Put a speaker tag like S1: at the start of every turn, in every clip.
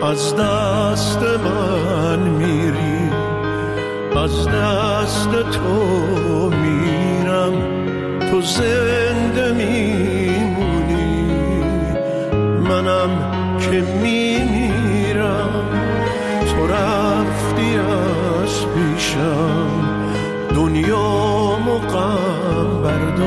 S1: از دست من میری، از دست تو میرم، تو زنده میمونی، منم که میمیرم. تو رفتی از پیشم، دنیامو غم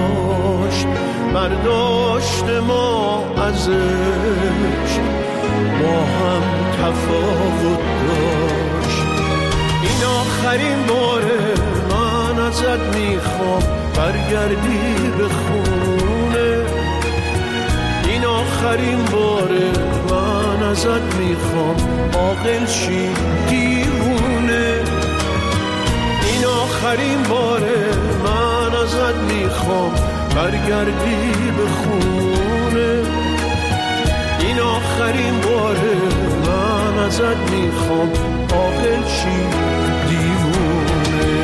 S1: برداشت ما ازش، با هم تفاوت داشت. این آخرین باره من ازت میخوام برگردی به خونه، این آخرین باره من ازت میخوام عاقل شی دیوونه، این آخرین باره من ازت میخوام برگردی به خونه، این آخرین باره من ازت میخوام عاقل شی دیوونه.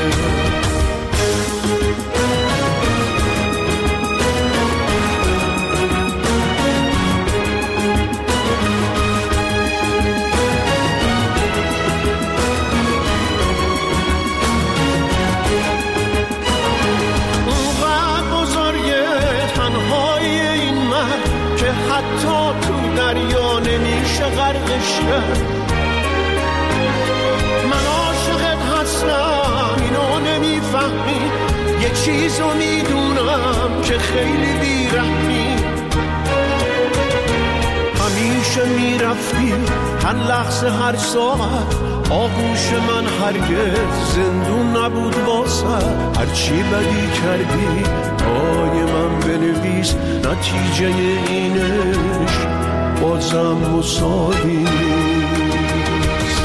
S1: حتی تو دریا نمیشه غرقش کرد، من عاشقت هستم اینو نمیفهمی، یه چیزو میدونم که خیلی بیرحمی، همیشه میرفتی هر لحظه هر ساعت، آغوش من هرگز زندون نبود واسه، هرچی بدی کردی پای من بنویس، نتیجه اینش بازم مساوی نیست.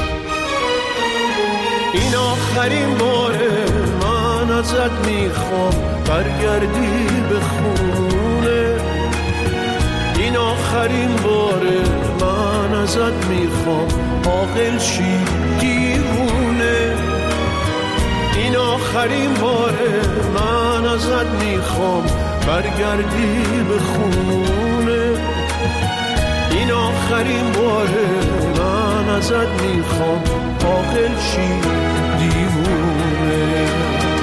S1: این آخرین باره من ازت میخوام برگردی به خونه، این آخرین باره من ازت میخوام عاقل شی دیوونه، این آخرین باره من ازت میخوام برگردی به خونه، این آخرین باره من ازت میخوام عاقل شی دیوونه.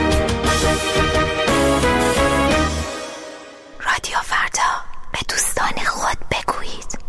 S2: رادیو فردا، به دوستان خود بگویید.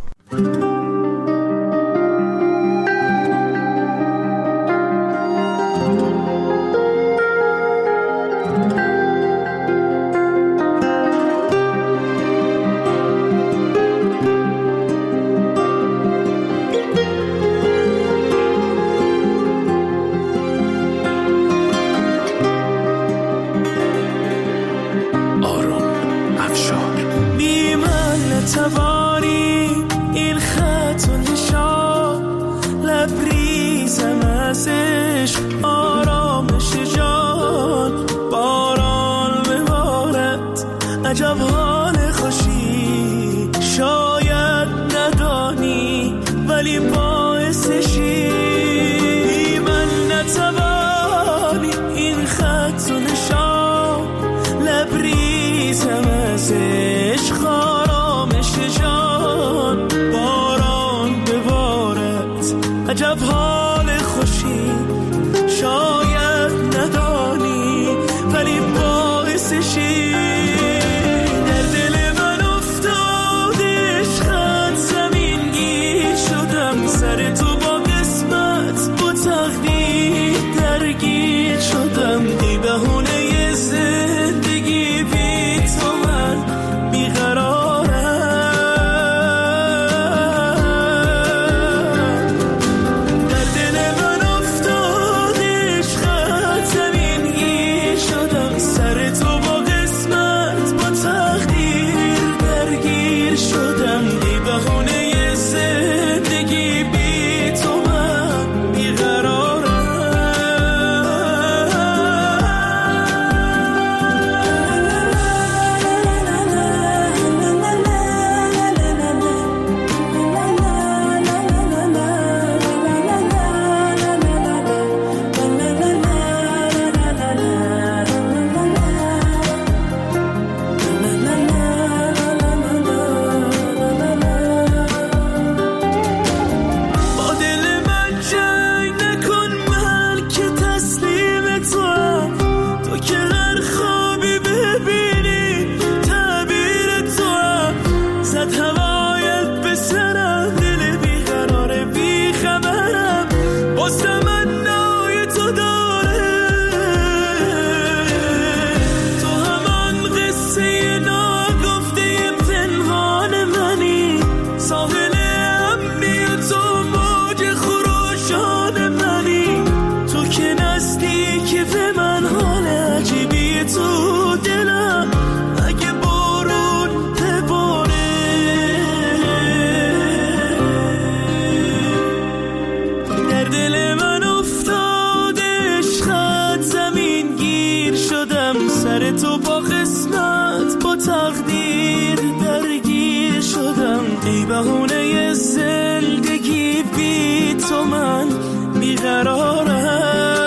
S1: بی تو من بیقرارم.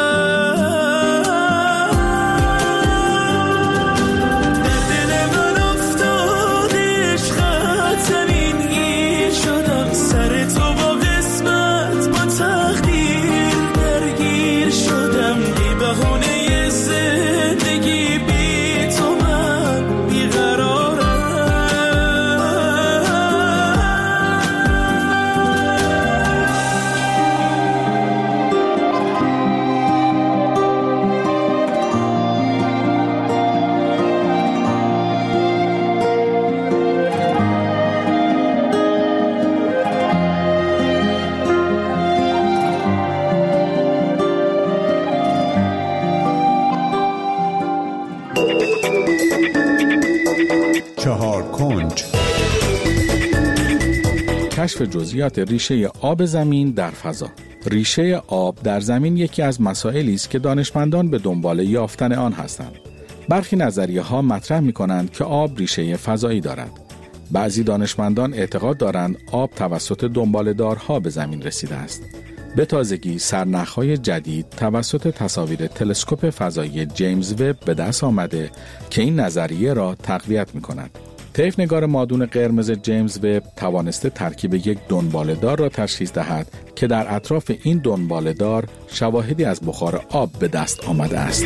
S3: کشف جزئیات ریشه آب زمین در فضا. ریشه آب در زمین یکی از مسائلی است که دانشمندان به دنبال یافتن آن هستند. برخی نظریه‌ها مطرح می‌کنند که آب ریشه فضایی دارد. بعضی دانشمندان اعتقاد دارند آب توسط دنباله‌دارها به زمین رسیده است. به تازگی سرنخ‌های جدید توسط تصاویر تلسکوپ فضایی جیمز وب به دست آمده که این نظریه را تقویت می‌کند. طیف‌نگار مادون قرمز جیمز وب توانسته ترکیب یک دنباله‌دار را تشخیص دهد که در اطراف این دنباله‌دار شواهدی از بخار آب به دست آمده است.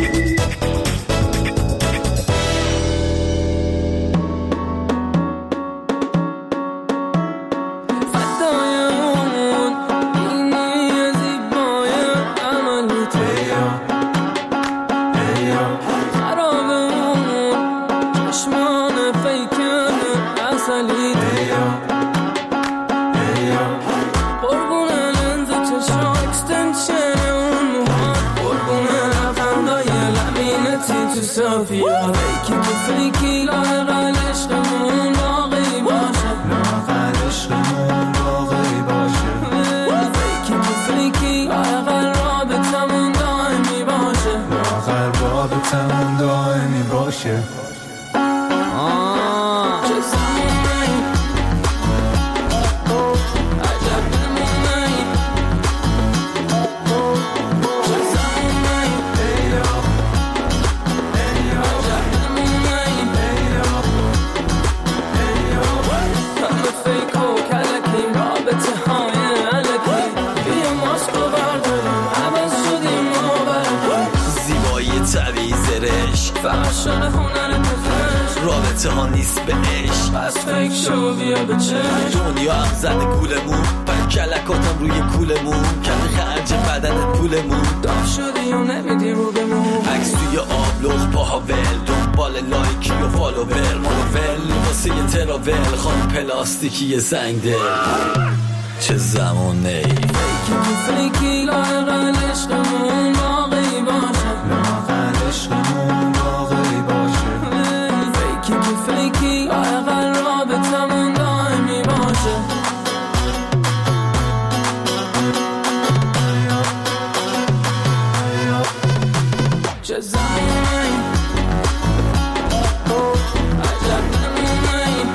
S4: رابطه ها نیست به عشق، پس فکر شو بیا به چشم. دنیا هم زده گولمون، پر کلکاتم روی کولمون، کمی خرج بدنت پولمون، داغ شدی و نمیدی رو بمون. عکس توی آبلوغ پاها ول، دنبال لایکی و فالوور، مالوول واسه یه تراول، خانم پلاستیکی زنگ دل. چه زمانه ای فیکی لاغل عشقمون باقی باشه، لاغل عشقمون باقی باشه. فیکی لاغل رابطمون دائمی باشه. چه زمانه ای عجب نمونه ای.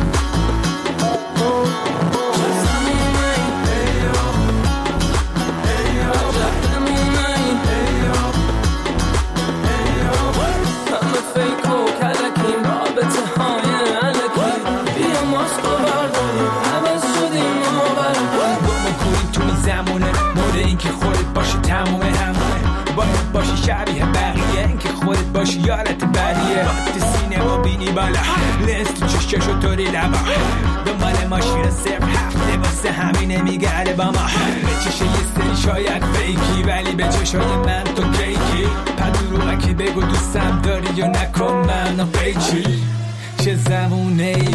S4: باشی شبیه بقیه، این که خودت باشی یارت بریه. وقتی سینما بینی بالا، لنز تو چششو طوری لبا، دنبال ماشین 07 واسه همینه میگرده با ما. به چشه یه سری شاید فیکی، ولی به چشای من تو کیکی. پدرومکی بگو دوستم داری یا نکن منو قیچی. چه زمونه ای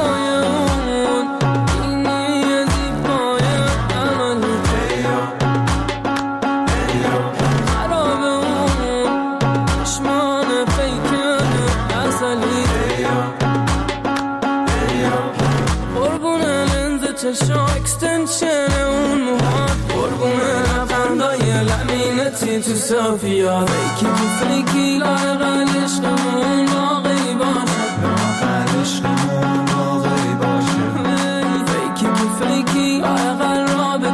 S4: چشم اکستنشن اون موهات، قربونه لبخندای لمینتی تو صافیات. فیکی لاغل عشقمون باقی باشه، لاغل عشقمون باقی باشه. فیکی لاغل رابطمون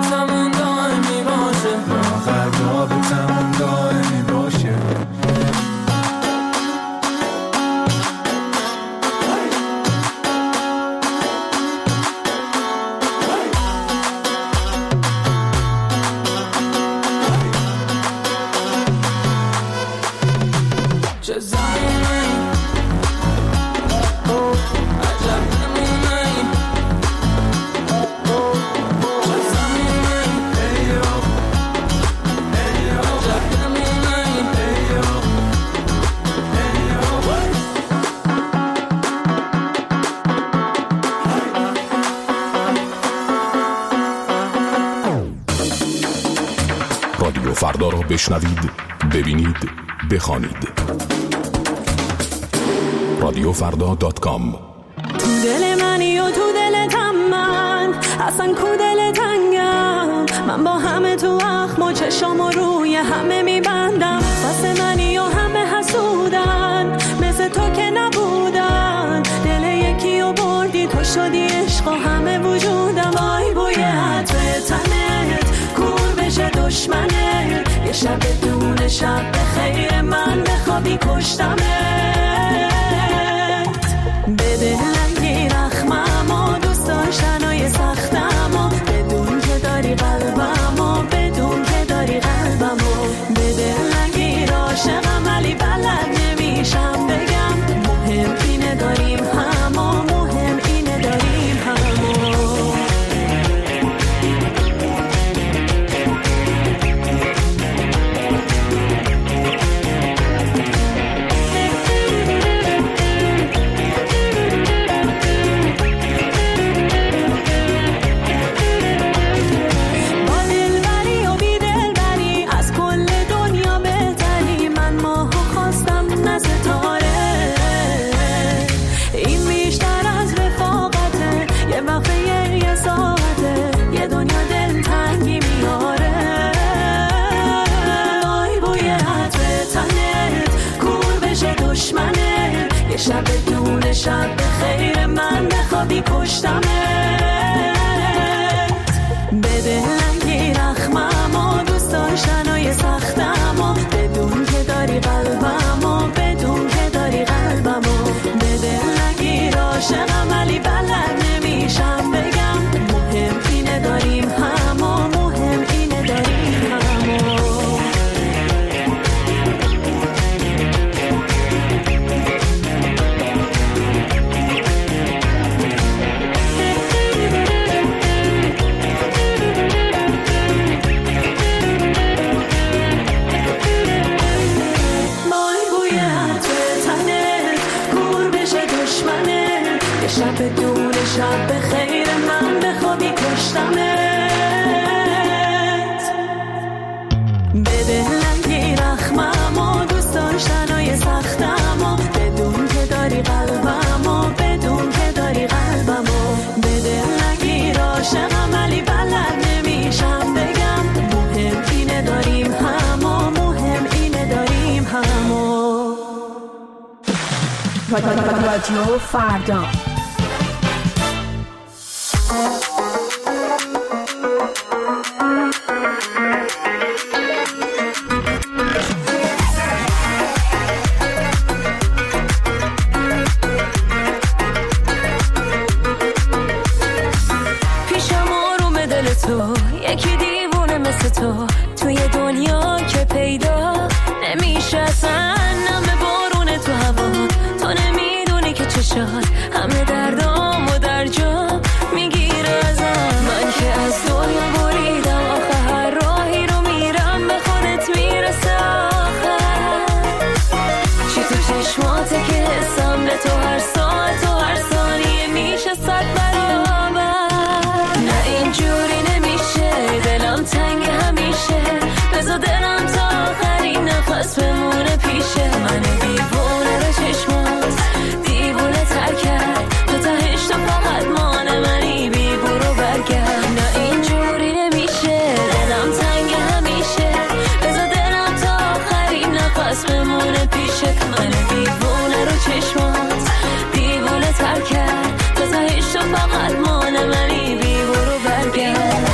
S5: رادیو فردا را بشنوید، ببینید، بخوانید. رادیوفردا.com.
S6: تو دل منی و تو دلتم من، اصلا کو دل تنگم. من با همه تو اخم و چشام و روی همه میبندم. واسه منی و همه حسودن، مثل تو که نبودن. دل یکی و بردی تو شدی عشق و همه وجودم. وای بوی عطر تنت کور بشه دشمنت. یه شب دون شب به خیر من بخوابی کشتمت. بده لنگی رخمم و دوست داشتنای سختم و بدون که داری قلبم و بدون که داری قلبم و بده لنگی عاشقم ولی بلد نمیشم بگم. مهم اینه داریم هم و مهم اینه داریم هم و شب دون شب به خیر من بخوابی کشتمت. بده لنگی رخمم و دوست داشتنای سختم و بدون که داری قلبم و بدون که داری قلبم و بده لنگی عاشقم ولی بلد نمیشم بگم. مهم اینه داریم هم و مهم اینه داریم هم و شب دون شب به خیر من بخوابی کشتمت. بده لنگی رخمم و دوست داشتنای سختم و بدون که داری قلبم و بدون که داری قلبم و بده لنگی عاشقم ولی بلد نمیشم بگم. مهم اینه داریم هم و مهم اینه داریم هم و
S7: رادیو فردا.
S6: پیشم آروم دل تو یکی دیوونه مثل تو توی دنیا که پیدا نمیشه اصلا. نم بارون تو هوا تو نمیدونی که چشات همه دردام و در جا میگیره ازم. من که از دنیا بریدم آخه هر راهی رو میرم به خودت میرسه آخر. چی تو چشماته که حسم به تو هر ساعت و هر ثانیه میشه 100 برابر. نه اینجوری نمیشه دلم تنگ همیشه. بذار دلم تا آخرین نفس بمونه پیشه. من دیوونه رو چشمات دیوونه تر کرد. تو تهش تو فقط مانه منی بی برو برگرد. نه اینجوری نمیشه دلم تنگ همیشه. بذار دلم تا آخرین نفس بمونه پیشه. من دیوونه رو چشمات دیوونه تر کرد. تو تهش تو فقط مانه منی بی برو برگرد.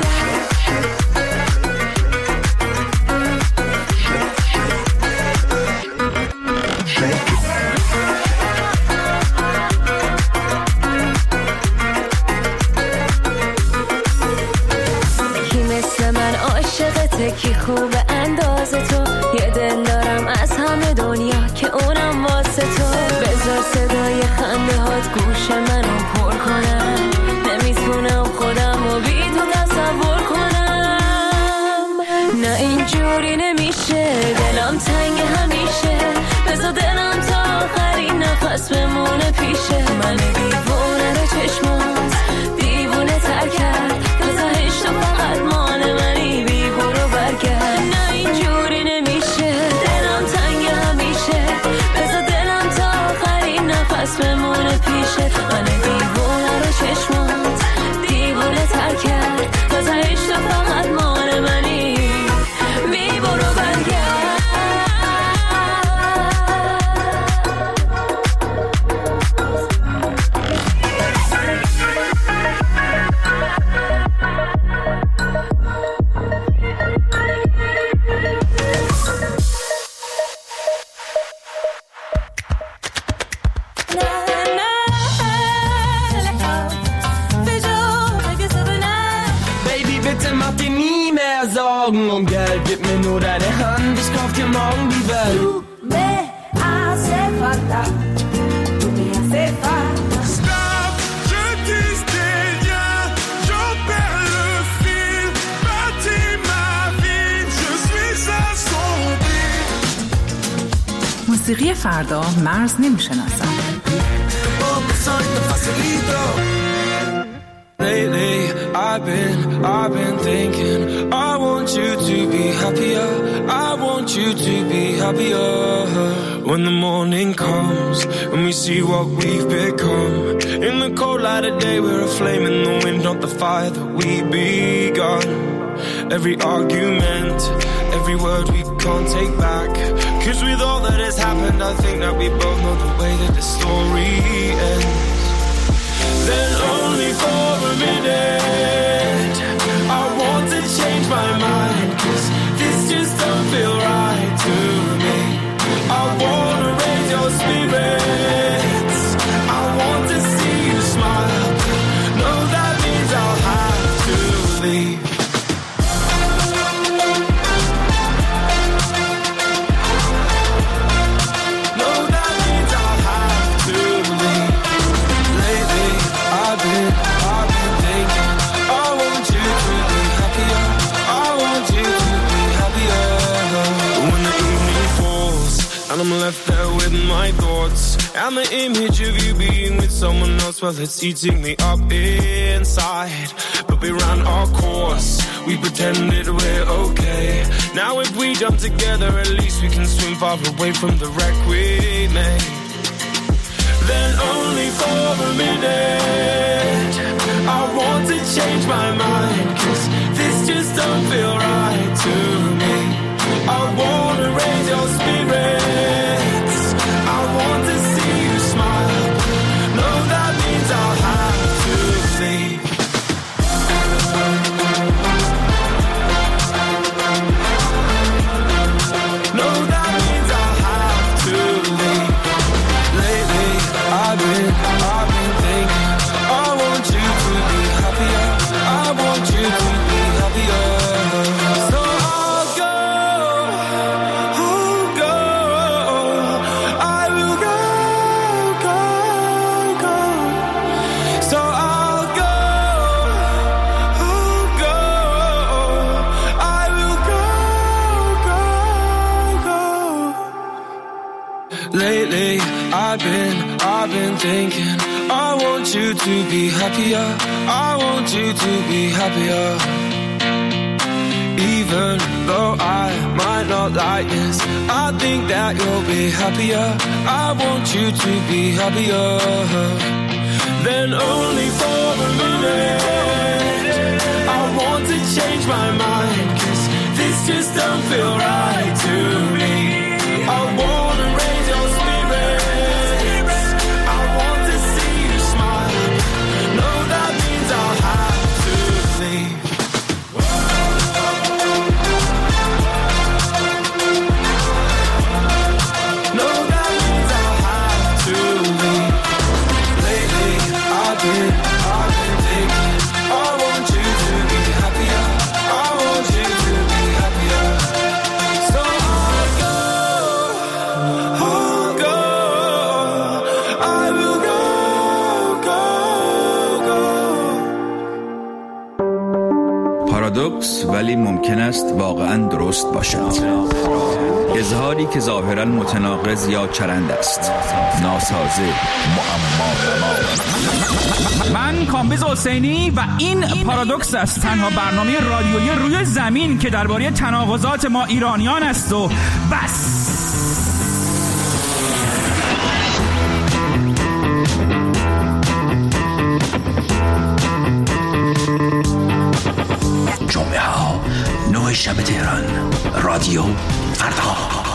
S6: کی خوب اندازه تو یه دل دارم از همه دنیا که اونم واسه تو. بذار صدای خنده هات گوش منو پر کنم. نمیتونم خودم رو بی تو تصور کنم. نه اینجوری نمیشه دلم تنگ همیشه. بذار دلم تا آخرین نفس بمونه پیشه. من دیوونه رو چشمات دیوونه تر کرد. تو تهش تو فقط مانه منی بی برو برگرد.
S4: macht dir nie mehr Sorgen um Geld. Gib mir nur deine Hand, ich kauf dir morgen die Welt.
S7: Du me hace falta, du me hace falta.
S1: Stop, je dis des liens, j'en perds le fil. Bâtis ma vie, je suis assombri.
S8: موسیقی فردا مرز نمیشناسد.
S4: Lately, I've been thinking, I want you to be happier, I want you to be happier. When the morning comes, and we see what we've become. In the cold light of day, we're a flame in the wind, not the fire that we begun. Every argument, every word we can't take back. Cause with all that has happened, I think that we both know the way that the story ends. Then only for a minute I want to change my mind, cause this just don't feel right to me. I wanna raise your spirits, I want to see you smile. No, that means I'll have to leave. I'm left there with my thoughts and the image of you being with someone else. Well, it's eating me up inside. But we ran our course, we pretended we're okay. Now if we jump together, at least we can swim far away from the wreck we made. Then only for a minute I want to change my mind, cause this just don't feel right to me. I wanna raise your spirits, I want to see you smile. No, that means I'll have to leave. No, that means I'll have to leave. Lately, I've been thinking, I want you to be happier, I want you to be happier. So lately, I've been thinking, I want you to be happier, I want you to be happier. Even though I might not like this, I think that you'll be happier, I want you to be happier. Then only for a minute I want to change my mind, cause this just don't feel right to me. I wanna raise your spirits, I want to see you smile. No, that means I'll have to leave. No, that means I'll have to leave. Lately, I've been thinking, I want you to be happier, I want you to be happier. So I'll go, I will go.
S9: پارادوکس ولی ممکن است واقعاً درست باشد. اظهاری که ظاهراً متناقض یا چرند است، ناسازه، معما.
S10: من کامبیز حسینی و این پارادوکس است، تنها برنامه رادیویی روی زمین که درباره تناقضات ما ایرانیان است و بس.
S11: جمعه ها 9 شب تهران، رادیو فردا.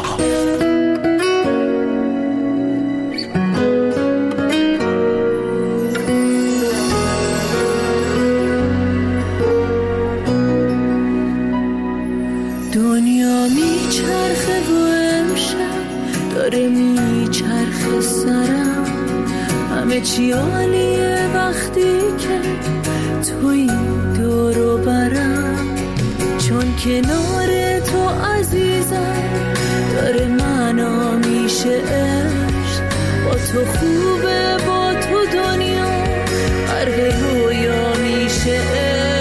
S6: دنیا میچرخه و امشب داره میچرخه سرم، همه چی عالیه وقتی که توی دور و برم. کنار تو عزیزم داره معنا میشه عشق. با تو خوبه با تو دنیا غرق رویا میشه عشق.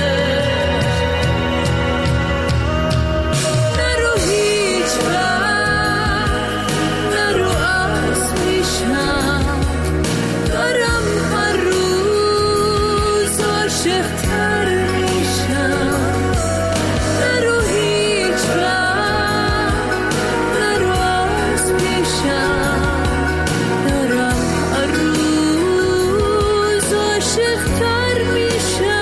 S6: نرو هیچ وقت نرو از پیشم، دارم هر روز عاشق‌تر میشم. نرو هیچ وقت نرو از پیشم، دارم هر روز عاشق‌تر میشم.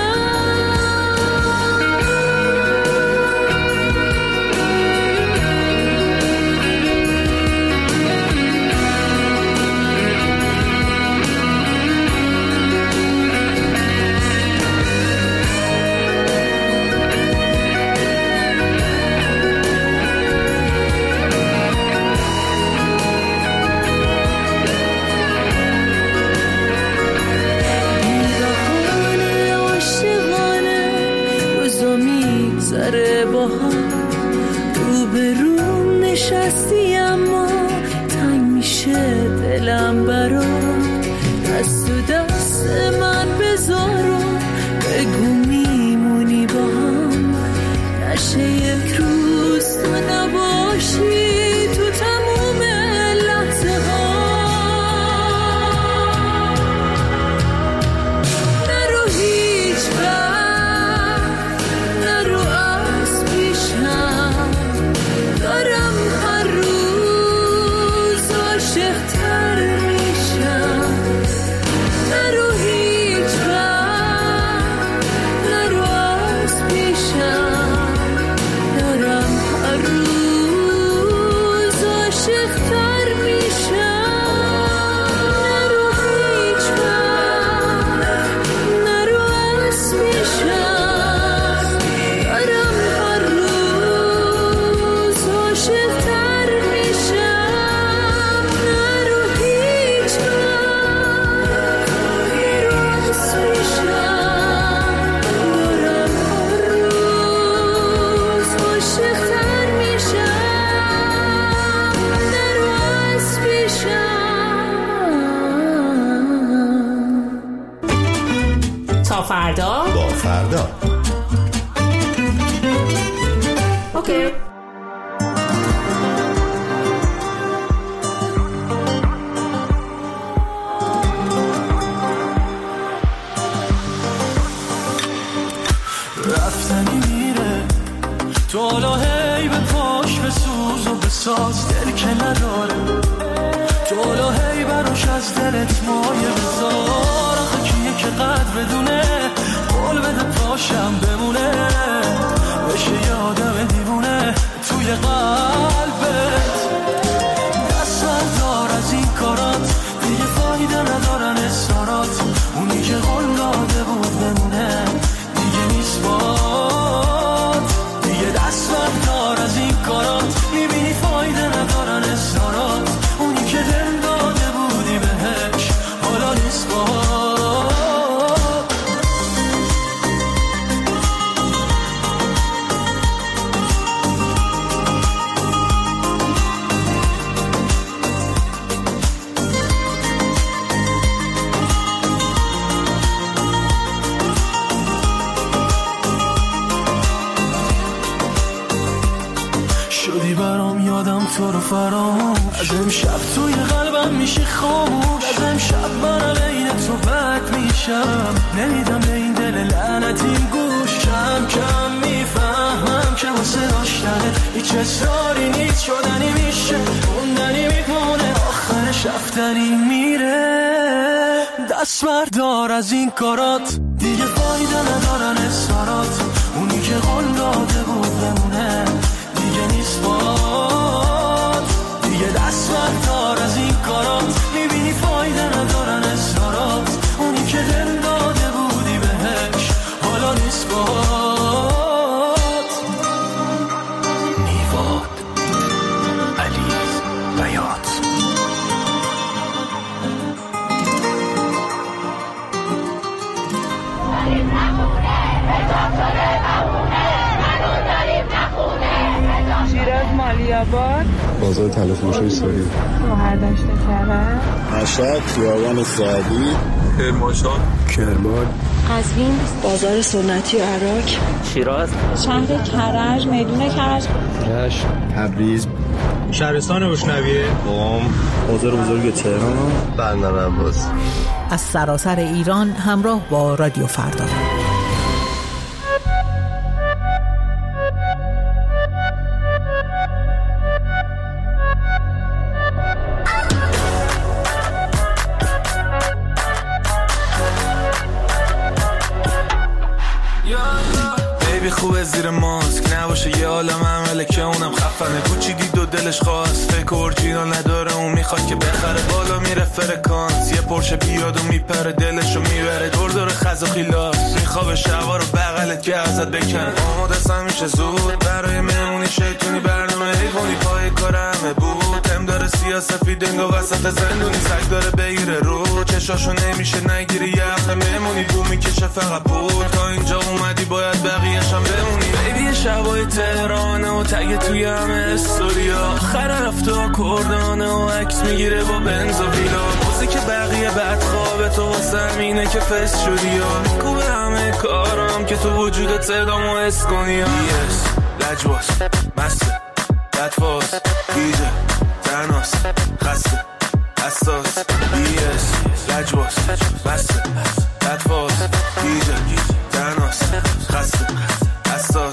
S6: بی‌بهانه عاشقانه روزا میگذره با هم، روبروم نشستی اما تنگ میشه دلم برات. دست تو دست من بذار و بگو میمونی با هم، نشه یک روز تو نباشی تو تموم لحظه ها. نرو هیچ وقت نرو از پیشم، دارم هر روز عاشق‌تر میشم. نرو هیچ وقت نرو از پیشم، دارم هر روز عاشق‌تر میشم. نرو هیچ وقت نرو از پیشم، دارم هر روز عاشق‌تر میشم. نرو هیچ وقت نرو از پیشم، دارم هر روز عاشق‌تر میشم. نرو از پیشم.
S12: تا فردا
S13: با فردا.
S12: اوکی.
S4: رفتنی میره تو حالا هی به پاش بسوز و بساز، دل که نداره تو حالا هی براش از دلت مایه بذار. آخه کیه که قدر بدونه قول بده پاشم بمونه، بشه یادم دیوونه توی قلبت. دست بردار از این کارات دیگه فایده ندارن اصرارات، اونی که قول داده بود بمونه دیگه نیست باد. دیگه دست بردار از این کارات، میبینی فایده ندارن اصرارات، اونی که دل داده بودی بهش حالا نیست باد. شدی برام یادم تو رو فراموش، از امشب توی قلبم میشه خاموش. از امشب من عین تو بد میشم، نمیدم به این دل لعنتیم گوش. کم کم میفهمم که واسه داشتنت هیچ اصراری نیست، شدنی میشه موندنی میمونه، آخرش رفتنی میره. دست بردار از این کارات دیگه فایده ندارن اصرارات، اونی که قول داده بود بمونه دیگه نیست باد. دیگه دست بردار از این کارات، میبینی فایده ندارن اصرارات، اونی که دل داده بودی بهش حالا نیست باد.
S11: نیواد علیز بیات.
S7: نمونه
S13: آباد،
S14: بازار تلفروشی سوری،
S13: مهردشت کرد،
S14: مشهد، خیابان سعدی،
S15: کرمانشاه،
S14: کرمان،
S16: قزوین، بازار سنتی و عراق،
S17: شیراز،
S18: شهر کرج، میدون کرج،
S14: رشت، تبریز،
S19: شهرستان بوشنویه،
S14: قم، بازار بزرگ تهران، بندر عباس.
S20: از سراسر ایران همراه با رادیو فردا.
S4: خوبه زیر ماسک نباشه یه عالم عمله که اونم خفنه کوچی دید و دلش خواست فکر اورجینال نداره اون میخواد که بخره بالا میره فرکانس یه پرشه بیاد و میپره دلشو میبره دور دور خز و خیلاس میخوابه شبا رو بغلت که ازت بکنه آماده است همیشه زود برای مهمونی شیطونی برنامه حیوانی پای کار همه بود هم داره سیاسفید انگا وسط زندونی سگ داره بگیره رو چشاشو نمیشه نگیری یه هفته مهمونی بو میکشه فقط پول تا اینجا اومدی باید بقیه‌شم بمونی بیبی شبای تهرانه و تگ توی همه استوریا آخر هفته کردانه و عکس میگیره با بنز و ویلا موزیک بقیه بعد خواب تو واسه همینه که فست شدی یا میکوبه همه کارم که تو وجودت صدامو حس کنی بیس لجباس مسته بدفاز بیده تناس خسته حساس بیس لجباس مسته بدفاز بیده تناس خسته حساس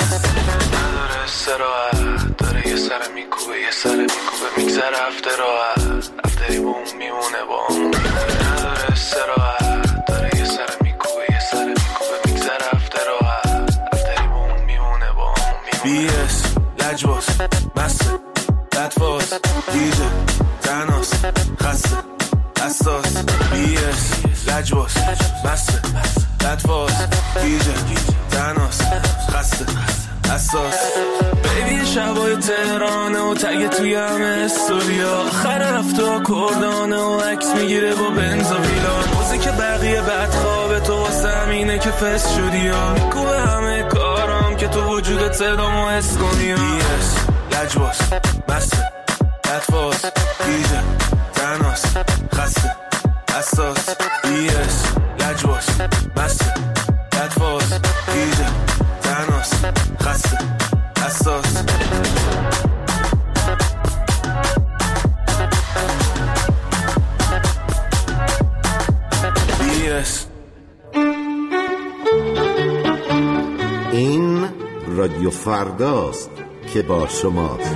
S4: نداره استراحت داره یه سر میکوبه یه سر میکوبه میگذره هفته راحت هفتهی با اون میمونه با اون نداره استراحت داره یه سر میکوبه یه سر میکوبه میگذره هفته راحت هفتهی با اون میمونه با اون بیس لجباس مسته بدفاز دیده تناس خسته حساس بیس لجباس مسته بدفاز دیده تناس خسته حساس بیبی شبای تهرانه و تگ توی همه استوریا آخر هفته کردانه و عکس میگیره با بنز و ویلا موزیک بقیه بعد خواب تو واسه همینه که فست شدی یا میکوبه همه کارم که تو وجودت صدامو حس کنی بیس لجباس مسته بدفاز دیده تناس خسته حساس بیس لجباس مسته بدفاز دیده تناس خسته حساس بیس
S21: این رادیو فرداست که با شماست.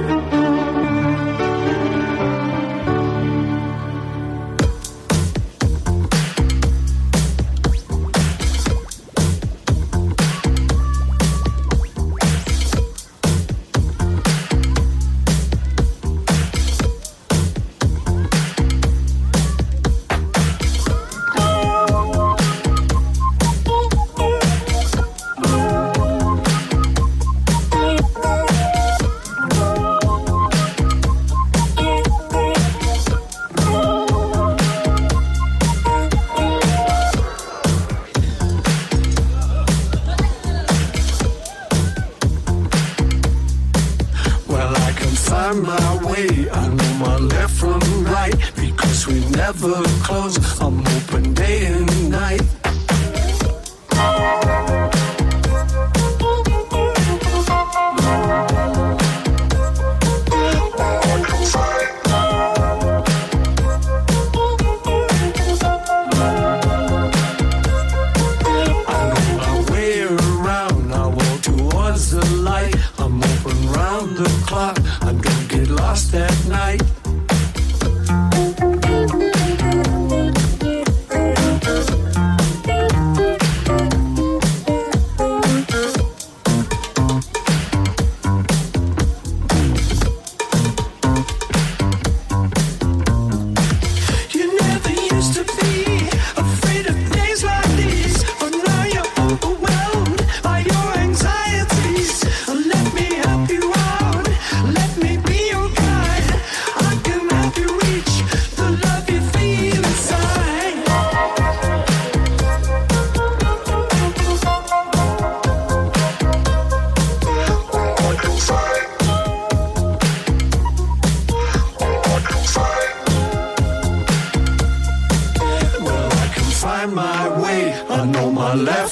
S1: Let me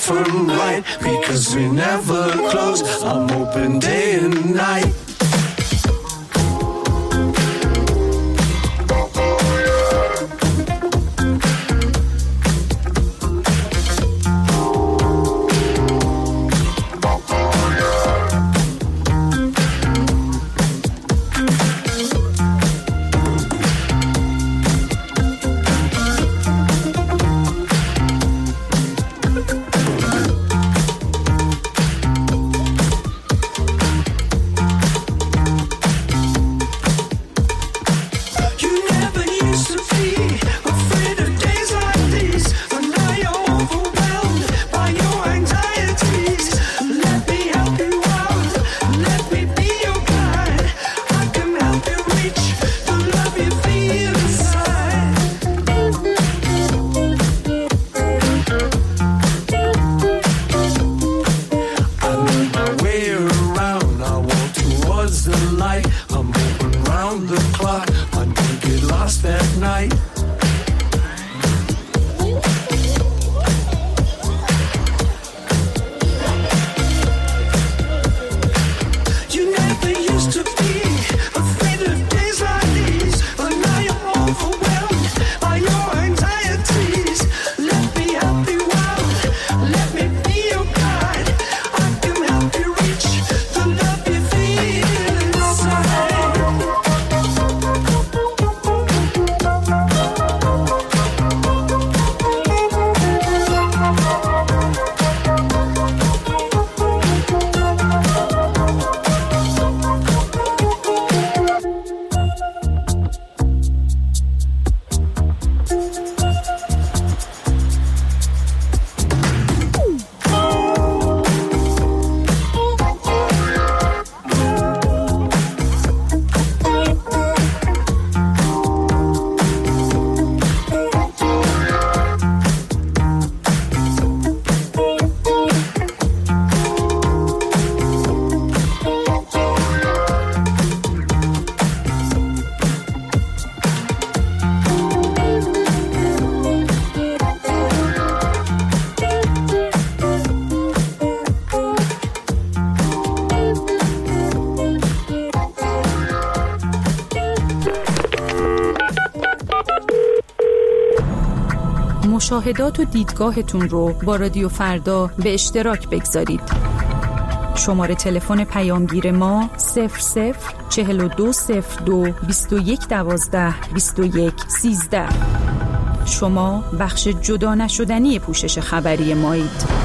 S1: from right, because we never close. I'm open day and night.
S8: مشاهدات و دیدگاهتون رو با رادیو فردا به اشتراک بگذارید. شماره تلفن پیامگیر ما 004202 2112 2113. شما بخش جدا نشدنی پوشش خبری مایید.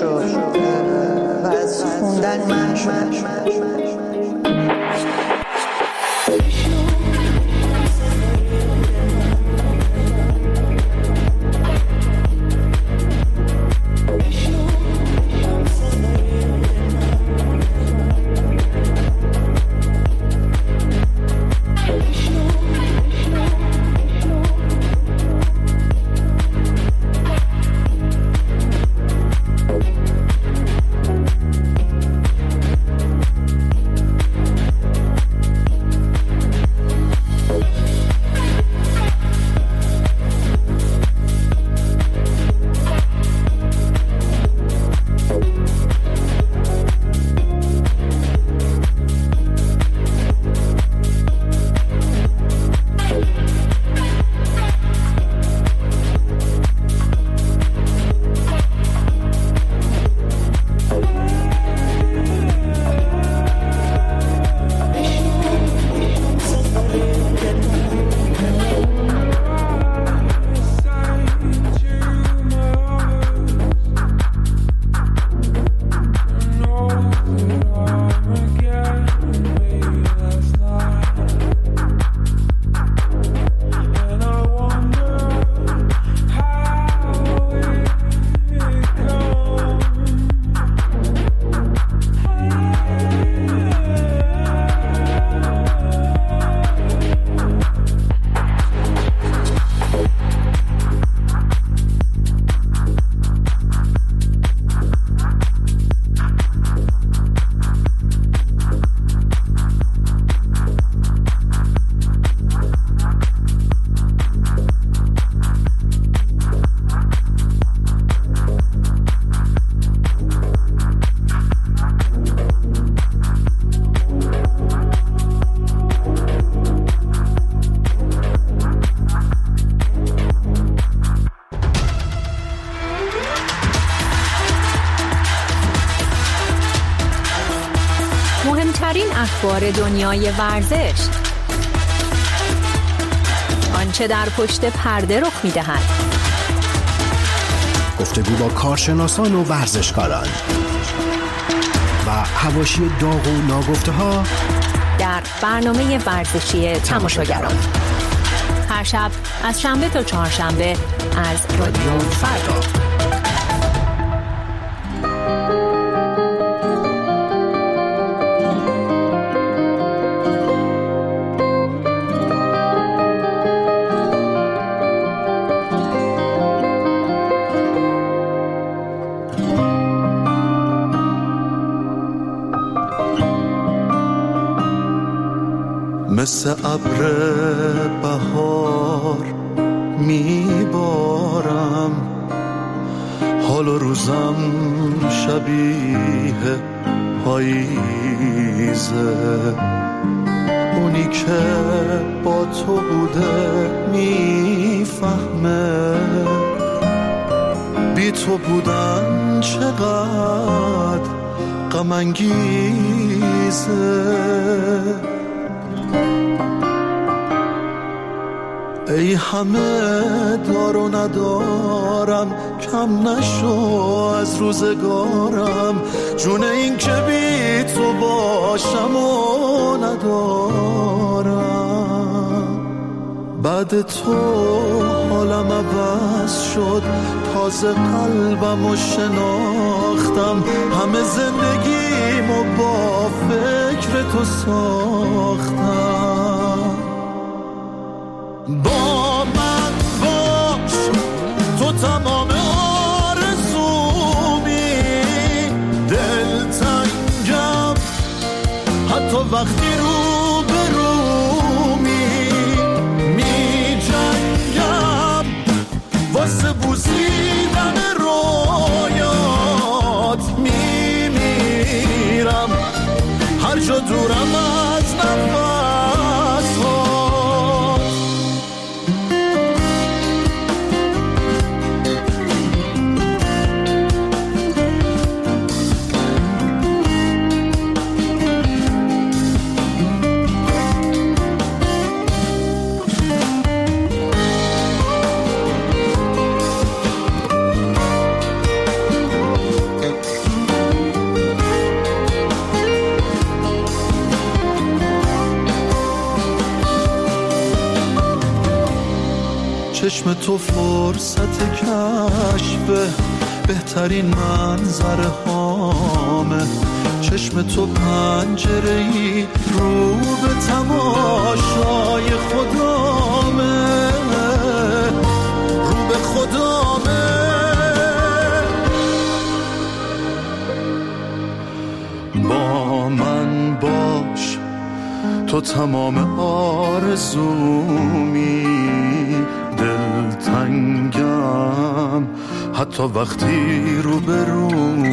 S15: شد و از خوندن من شد.
S17: مهمترین اخبار دنیای ورزش، آنچه در پشت پرده رخ می‌دهد،
S22: گفتگو با کارشناسان و ورزشکاران و حواشی داغ و ناگفته‌ها
S17: در برنامه ورزشی تماشاگران، هر شب از شنبه تا چهارشنبه از رادیو فردا.
S23: مثل ابر بهار میبارم، حال و روزم شبیه پاییزه، اونی که با تو بوده میفهمه بی تو بودن چقدر غم انگیزه. ای همه دار و ندارم، کم نشو از روزگارم، جون این که بی تو باشم و ندارم. بعد تو حالم عوض شد، تازه قلبم رو شناختم، همه زندگیمو با فکر تو ساختم. با من باش، تو تمام آرزومی، دلتنگم حتی وقتی رو به رومی، می جنگم واسه بوسیدن رویات، می میرم هر جا دورم از نفس. چشم تو فرصت کشف بهترین منظره هامه، چشم تو پنجره‌ای رو به تماشای خدامه، رو به خدامه. با من باش تو تمام آرزومی، دلتنگم حتی وقتی رو به رومی،